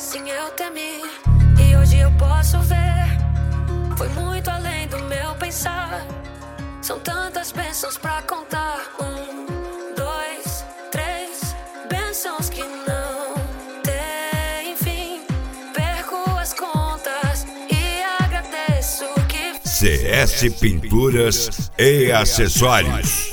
assim eu temi. E hoje eu posso ver, foi muito além do meu pensar. São tantas bênçãos pra contar. 1, 2, 3 bênçãos que não tem fim. Perco as contas e agradeço que CS Pinturas e Acessórios.